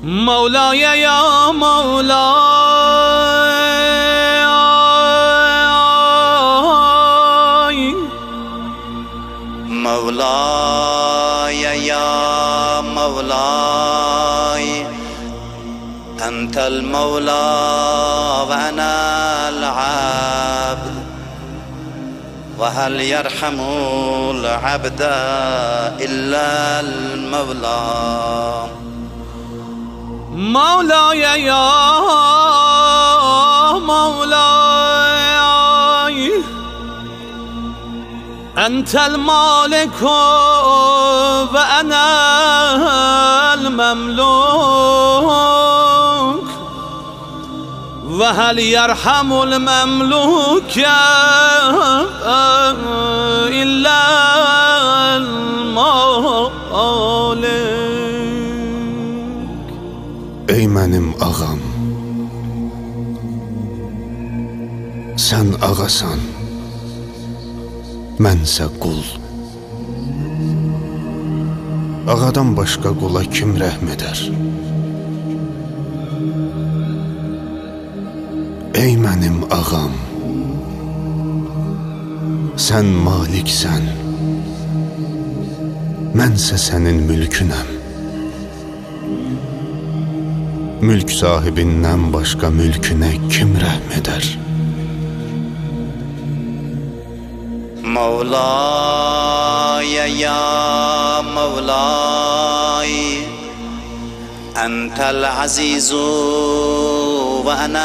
مولاي يا مولاي مولاي يا مولاي أنت المولى وأنا العبد وهل يرحم العبد إلا المولى مولاي يا مولاي أنت المالك وأنا المملوك وهل يرحم المملوك إلا المالك. Ey mənim ağam, sən ağasan, mənsə qul. Ağadan başqa qula kim rəhm edər? Ey mənim ağam, sən maliksən, mənsə sənin mülkünəm. Mülk sahibindən başqa mülkünə kim rəhm edər? مولاي يا مولاي أنت العزيز وأنا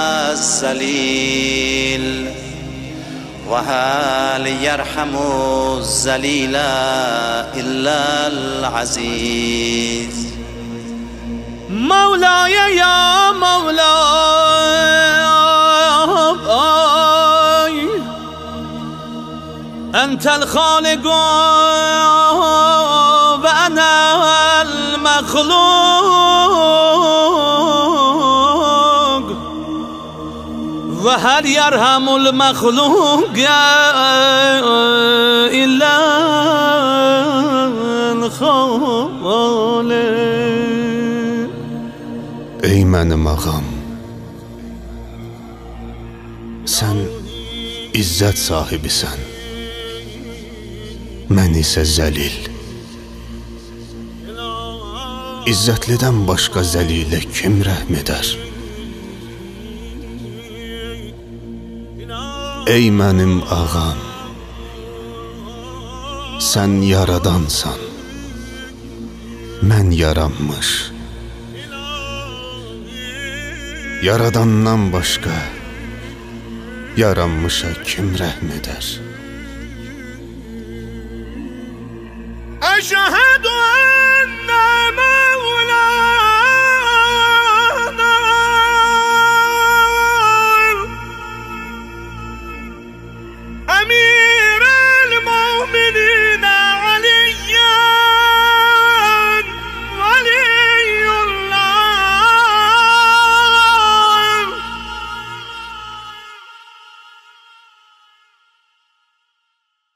الذليل وهل يرحم الذليل إلا العزيز. مولاي يا مولاي أنت الخالق وأنا المخلوق وهل يرحم المخلوق إلا الخالق. Ey mənim ağam, sən izzət sahibisən, mən isə zəlil. İzzətlidən başqa zəlilə kim rəhm edər? Ey mənim ağam, sən yaradansan, mən yaranmış. Yaradandan başqa yaranmışa kim rəhm edər? أشهد